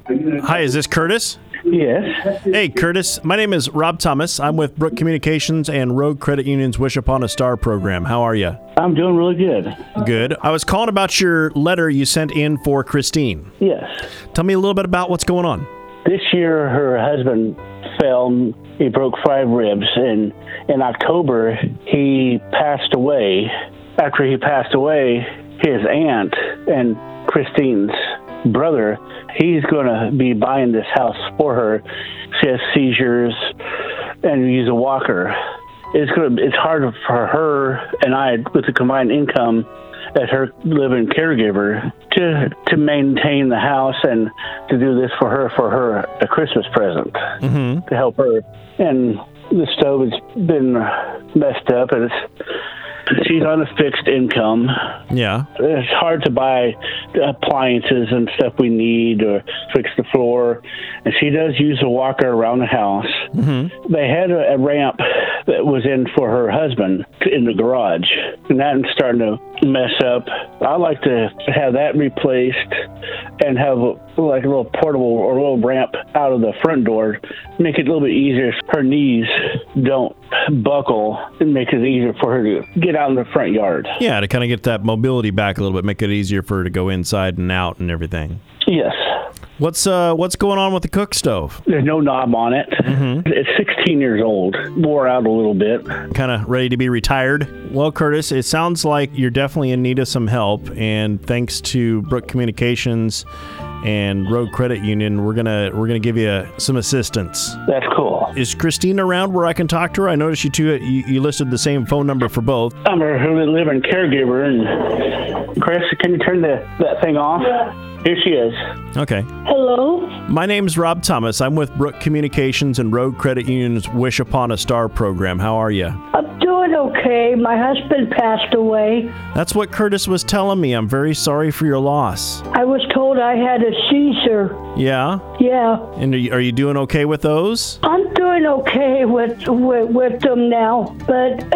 Hi, is this Curtis? Yes. Hey, Curtis. My name is Rob Thomas. I'm with Brook Communications and Rogue Credit Union's Wish Upon a Star program. How are you? I'm doing really good. Good. I was calling about your letter you sent in for Christine. Yes. Tell me a little bit about what's going on. This year, her husband fell. He broke 5 ribs, and in October, he passed away. After he passed away, his aunt and Christine's brother, he's going to be buying this house for her. She has seizures and use a walker. It's hard for her and I, with the combined income as her living caregiver, to maintain the house and to do this for her a Christmas present to help her. And the stove has been messed up, and she's on a fixed income. Yeah. It's hard to buy appliances and stuff we need or fix the floor. And she does use a walker around the house. Mm-hmm. They had a ramp that was in for her husband in the garage, and that's starting to mess up. I like to have that replaced and have like a little portable or a little ramp out of the front door, make it a little bit easier. Her knees don't buckle and make it easier for her to get out in the front yard. Yeah, to kind of get that mobility back a little bit, make it easier for her to go inside and out and everything. Yes. What's going on with the cook stove? There's no knob on it. Mm-hmm. It's 16 years old, wore out a little bit. Kind of ready to be retired. Well, Curtis, it sounds like you're definitely in need of some help, and thanks to Brook Communications and Rogue Credit Union, we're gonna give you some assistance. That's cool. Is Christine around where I can talk to her? I noticed you listed the same phone number for both. I'm her living caregiver, and Chris, can you turn that thing off? Yeah. Here she is. Okay. Hello? My name's Rob Thomas. I'm with Brook Communications and Rogue Credit Union's Wish Upon a Star program. How are you? I'm doing okay. My husband passed away. That's what Curtis was telling me. I'm very sorry for your loss. I was told I had a seizure. Yeah? Yeah. And are you doing okay with those? I'm doing okay with them now. But,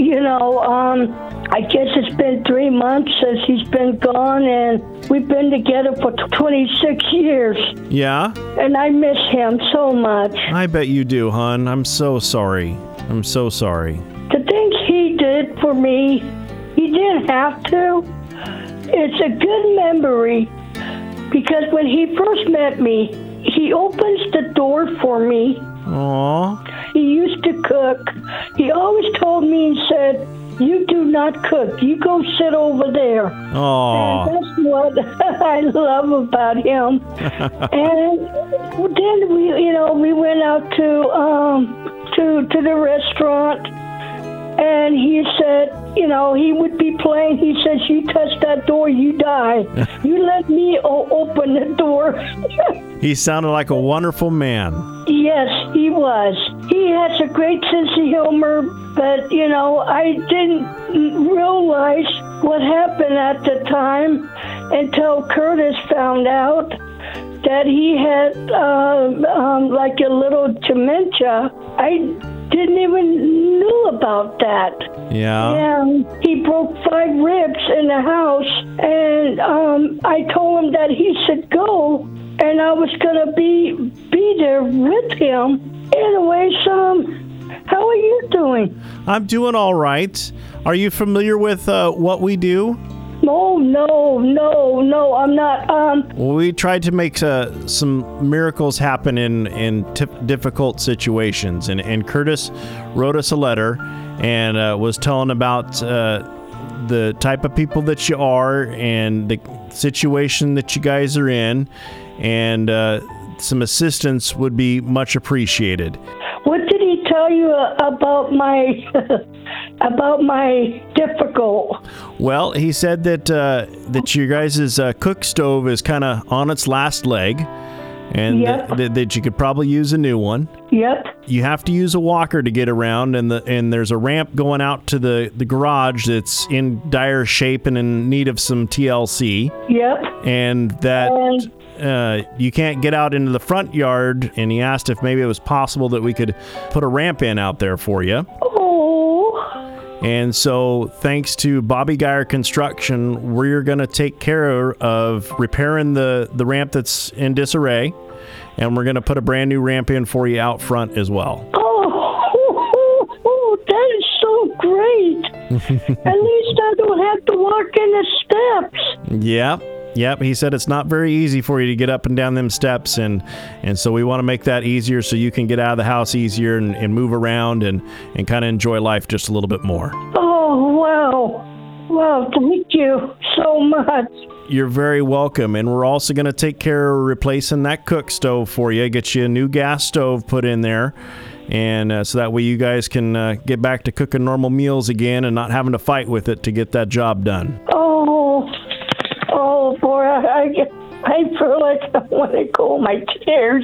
I guess it's been 3 months since he's been gone, and we've been together for 26 years. Yeah? And I miss him so much. I bet you do, hon. I'm so sorry. I'm so sorry. The things he did for me, he didn't have to. It's a good memory, because when he first met me, he opens the door for me. Aww. He used to cook. He always told me and said, "You do not cook. You go sit over there." Aww. And that's what I love about him. And then we went out to the restaurant, and he said, he would be playing. He says, "You touch that door, you die. You let me open the door." He sounded like a wonderful man. Yes, he was. He has a great sense of humor, but, I didn't realize what happened at the time until Curtis found out that he had, like a little dementia. I didn't even knew about that. Yeah. And he broke 5 ribs in the house, and I told him that he should go, and I was gonna be there with him. Anyways, how are you doing? I'm doing all right. Are you familiar with what we do? No, I'm not. Well, we tried to make some miracles happen in difficult situations, and Curtis wrote us a letter and was telling about the type of people that you are and the situation that you guys are in, and some assistance would be much appreciated. What did he tell you about my about my difficult? Well, he said that your guys' cook stove is kind of on its last leg, and yep. that you could probably use a new one. Yep. You have to use a walker to get around, and there's a ramp going out to the garage that's in dire shape and in need of some TLC. Yep. And that you can't get out into the front yard, and he asked if maybe it was possible that we could put a ramp in out there for you. Oh. And so thanks to Bobby Geyer Construction, we're going to take care of repairing the ramp that's in disarray, and we're going to put a brand new ramp in for you out front as well. Oh, that is so great. At least I don't have to walk in the steps. Yep. He said it's not very easy for you to get up and down them steps, and so we want to make that easier so you can get out of the house easier and move around and kind of enjoy life just a little bit more. Oh, wow. Wow, thank you so much. You're very welcome, and we're also going to take care of replacing that cook stove for you, get you a new gas stove put in there, and so that way you guys can get back to cooking normal meals again and not having to fight with it to get that job done. Oh, boy, I feel like I want to cool my tears.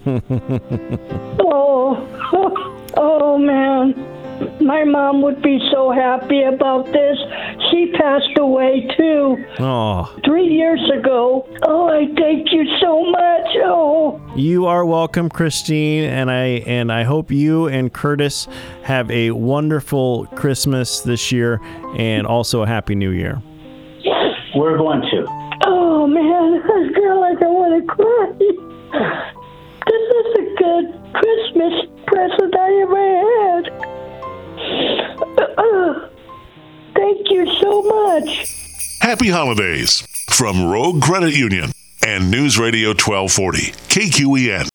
Oh, man. My mom would be so happy about this. She passed away, too. Oh. 3 years ago. Oh, I thank you so much. Oh. You are welcome, Christine, and I hope you and Curtis have a wonderful Christmas this year and also a Happy New Year. We're going to. Oh, man, I feel like I want to cry. This is a good Christmas present I ever had. Thank you so much. Happy holidays from Rogue Credit Union and News Radio 1240, KQEN.